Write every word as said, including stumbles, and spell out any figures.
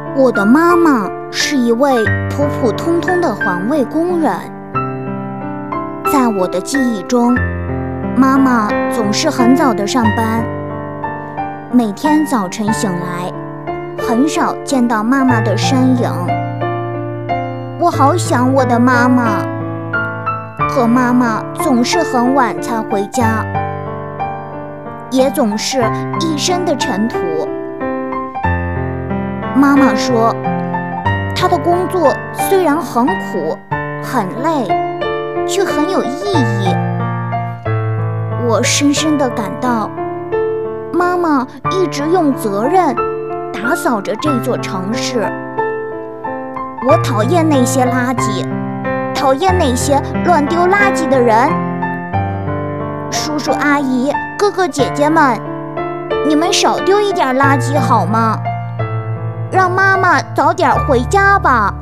我的妈妈是一位普普通通的环卫工人。在我的记忆中，妈妈总是很早的上班。每天早晨醒来，很少见到妈妈的身影。我好想我的妈妈，可妈妈总是很晚才回家，也总是一身的尘土。妈妈说，她的工作虽然很苦很累，却很有意义。我深深地感到，妈妈一直用责任打扫着这座城市。我讨厌那些垃圾，讨厌那些乱丢垃圾的人。叔叔阿姨、哥哥姐姐们，你们少丢一点垃圾好吗？让妈妈早点回家吧。